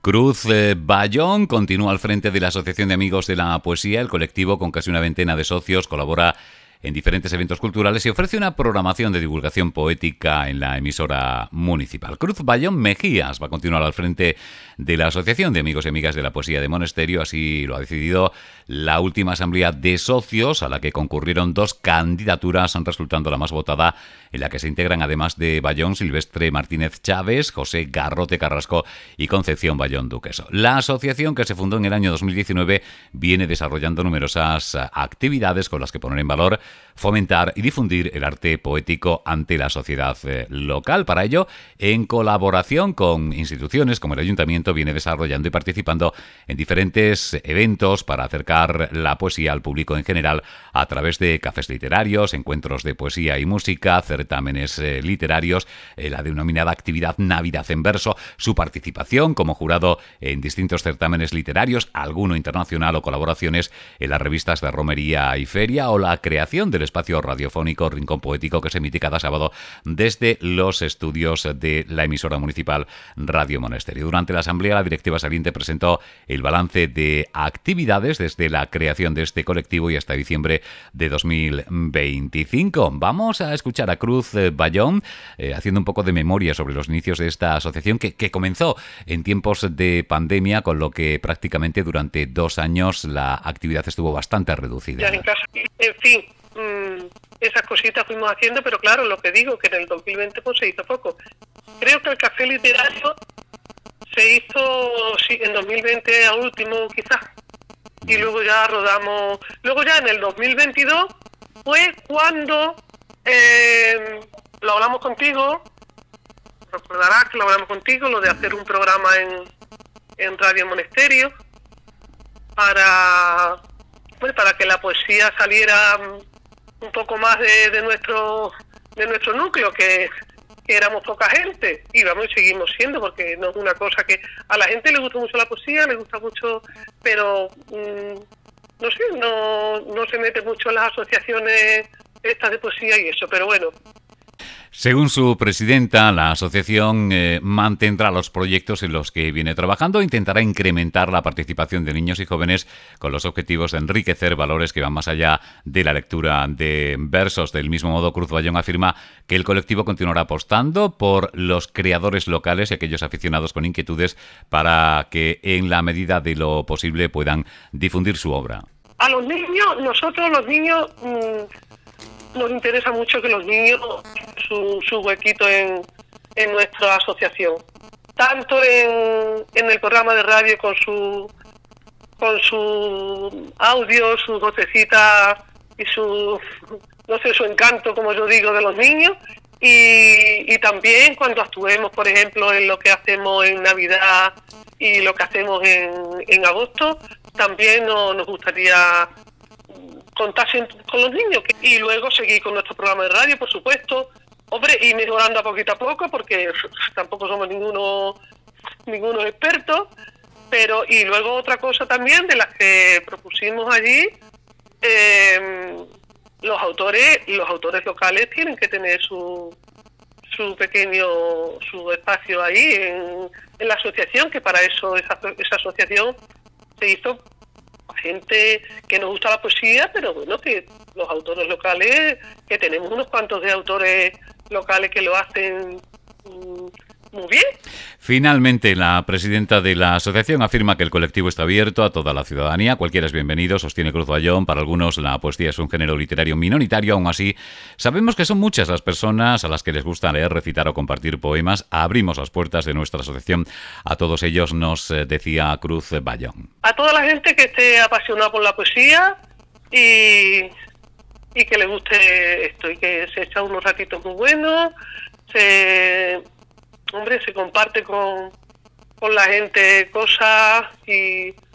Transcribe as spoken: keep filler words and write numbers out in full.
Cruz eh, Bayón continúa al frente de la Asociación de Amigos de la Poesía. El colectivo, con casi una veintena de socios, colabora en diferentes eventos culturales y ofrece una programación de divulgación poética en la emisora municipal. Cruz Bayón Mejías va a continuar al frente de la Asociación de Amigos y Amigas de la Poesía de Monesterio. Así lo ha decidido la última asamblea de socios, a la que concurrieron dos candidaturas, resultando la más votada, en la que se integran, además de Bayón, Silvestre Martínez Chávez, José Garrote Carrasco y Concepción Bayón Duqueso. La asociación, que se fundó en el año dos mil diecinueve, viene desarrollando numerosas actividades con las que poner en valor, fomentar y difundir el arte poético ante la sociedad eh, local. Para ello, en colaboración con instituciones como el Ayuntamiento, viene desarrollando y participando en diferentes eventos para acercar la poesía al público en general, a través de cafés literarios, encuentros de poesía y música, certámenes eh, literarios, eh, la denominada actividad Navidad en Verso, su participación como jurado en distintos certámenes literarios, alguno internacional, o colaboraciones en las revistas de romería y feria, o la creación del espacio radiofónico Rincón Poético, que se emite cada sábado desde los estudios de la emisora municipal Radio Monesterio. Durante la asamblea, la directiva saliente presentó el balance de actividades desde la creación de este colectivo y hasta diciembre de dos mil veinticinco. Vamos a escuchar a Cruz Bayón eh, haciendo un poco de memoria sobre los inicios de esta asociación, que, que comenzó en tiempos de pandemia, con lo que prácticamente durante dos años la actividad estuvo bastante reducida. Ya en casa, en fin, mmm, esas cositas fuimos haciendo, pero claro, lo que digo, que en el dos mil veinte pues se hizo poco. Creo que el café literario se hizo sí, en dos mil veinte a último quizás, y luego ya rodamos, luego ya en el dos mil veintidós fue cuando eh, lo hablamos contigo, recordarás que lo hablamos contigo, lo de hacer un programa en, en Radio Monesterio para, pues, para que la poesía saliera un poco más de, de nuestro de nuestro núcleo, que, que éramos poca gente, y vamos y seguimos siendo, porque no es una cosa que a la gente le gusta mucho la poesía, le gusta mucho, pero mmm, no sé, no, no se mete mucho en las asociaciones estas de poesía y eso, pero bueno. Según su presidenta, la asociación eh, mantendrá los proyectos en los que viene trabajando e intentará incrementar la participación de niños y jóvenes, con los objetivos de enriquecer valores que van más allá de la lectura de versos. Del mismo modo, Cruz Bayón afirma que el colectivo continuará apostando por los creadores locales y aquellos aficionados con inquietudes, para que en la medida de lo posible puedan difundir su obra. A los niños, nosotros los niños... Mmm... nos interesa mucho que los niños su, su huequito en, en nuestra asociación, tanto en, en el programa de radio con su con su audio, su vocecita y su, no sé, su encanto, como yo digo, de los niños, y, y también cuando actuemos, por ejemplo, en lo que hacemos en Navidad y lo que hacemos en, en agosto, también nos, nos gustaría contarse con los niños, y luego seguir con nuestro programa de radio, por supuesto, hombre, y mejorando a poquito a poco, porque tampoco somos ninguno ninguno experto, pero y luego otra cosa también de las que propusimos allí, eh, los autores los autores locales tienen que tener su su pequeño su espacio ahí en, en la asociación, que para eso esa, esa asociación se hizo gente que nos gusta la poesía, pero bueno, que los autores locales, que tenemos unos cuantos de autores locales que lo hacen mmm, muy bien. Finalmente, la presidenta de la asociación afirma que el colectivo está abierto a toda la ciudadanía. Cualquiera es bienvenido, sostiene Cruz Bayón. Para algunos la poesía es un género literario minoritario. Aún así, sabemos que son muchas las personas a las que les gusta leer, recitar o compartir poemas. Abrimos las puertas de nuestra asociación a todos ellos, nos decía Cruz Bayón. A toda la gente que esté apasionada por la poesía y, y que le guste esto, y que se echa unos ratitos muy buenos, se... hombre, se comparte con, con la gente cosas, y,